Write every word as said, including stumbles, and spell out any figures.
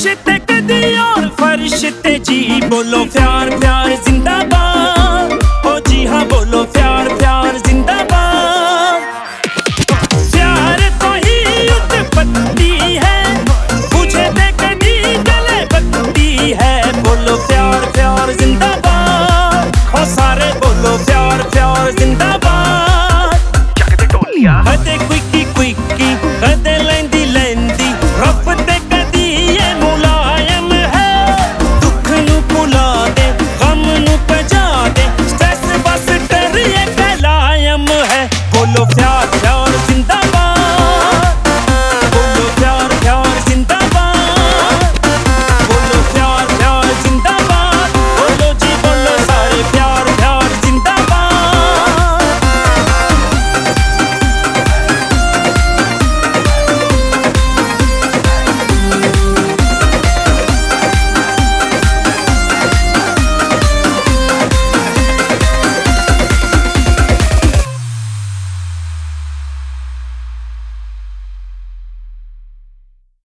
ते कदी और फर्श ते जी बोलो प्यार प्यार जिंदाबाद। ओ जी हाँ बोलो प्यार प्यार जिंदाबाद। प्यार तो ही उत्पत्ति है, बुझे ते कदी गले बत्ती है। बोलो प्यार प्यार जिंदाबाद, ओ सारे बोलो प्यार प्यार जिंदाबाद।